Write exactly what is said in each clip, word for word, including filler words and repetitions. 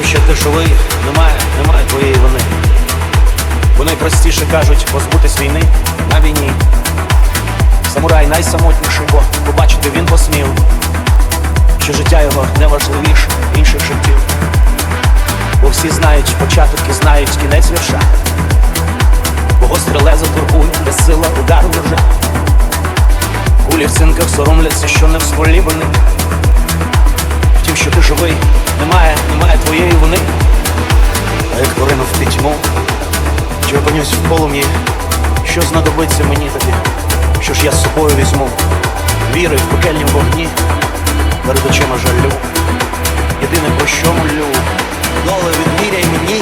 що ти живий, немає, немає твоєї вини. Бо найпростіше кажуть позбутись війни на війні. Самурай найсамотніший, бо побачити він посмів, що життя його не важливіше інших життів. Бо всі знають початок і знають кінець вірша. Бо гостре лезо турбує, безсила удару ножа. Кулі в цинках соромляться, що не в стволі вони. Втім, що ти живий, немає, немає твоєї вини. А як поринув ти тьму, чи опинюсь в полум'ї, що знадобиться мені тобі? Що ж я з собою візьму? Віри в пекельнім вогні, перед очима жалю. Єдине, про що молю, доле відміряй мені.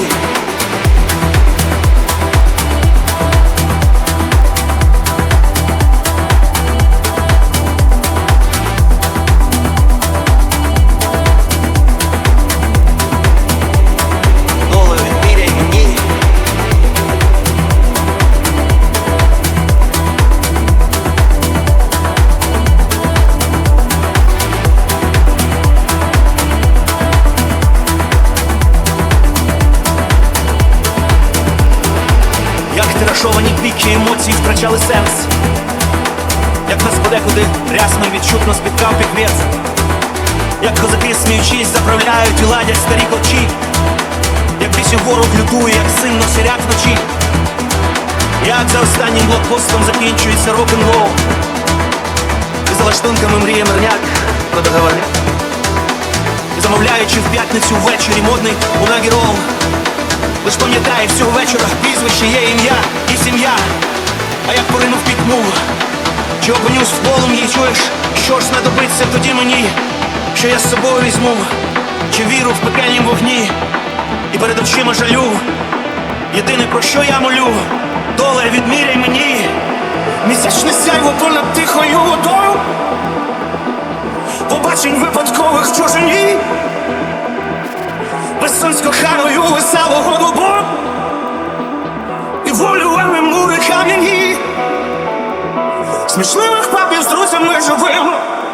Як тиражовані піки емоцій втрачали сенс, як нас подекуди рясно і відчутно спіткав піквець, як козаки, сміючись, заправляють і ладять старі клочі, як більше ворог лютує, як сильно сіряк вночі, як за останнім блокпостом закінчується рок-н-рол, і за лаштунками мріє мирняк про договорняк, і замовляючи в п'ятницю ввечері модний унагірол. Лиш пам'ятає всього вечора прізвище, є ім'я і сім'я. А як поринув пітьму, чи опинюсь в полум'ї, чуєш, що ж знадобиться тоді мені, що я з собою візьму, чи віру в пекельнім вогні, і перед очима жалю. Єдине, про що я молю, доле відміряй мені. Місячне сяйво понад тихою водою, побачень випадкових в чужині, безсонь з коханою веселого дубу, і волювали мури кам'яні, смішливих папів з друзями живими,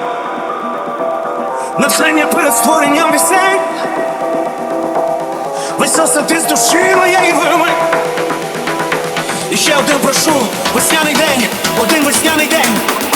натхнення перед створенням пісень, веселся ти з душі моєї вими. І ще один прошу, весняний день, один весняний день.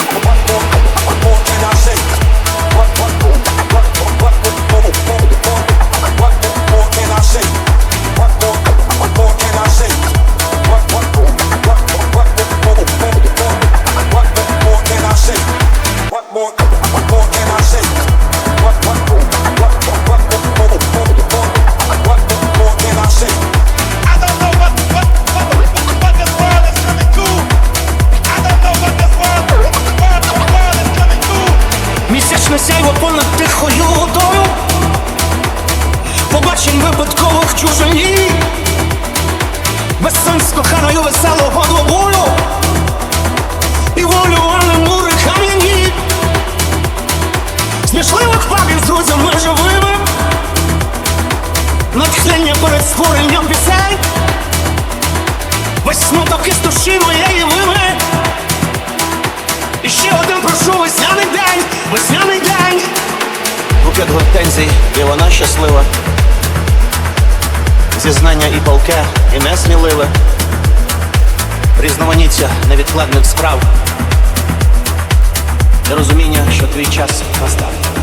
Місячне сяйво понад тихою водою, побачень випадкових в чужині, безсонь з коханою веселого двобою, і волювали мури кам'яні, смішливих папів з друзями живими, натхнення перед створенням пісень, весь смуток із душі моєї вими. І ще один прошу, весняний день, весняний день. Букет гортензій, і вона щаслива. Зізнання і палке, і несміливе. Різноманіття невідкладних справ. Для розуміння, що твій час настав.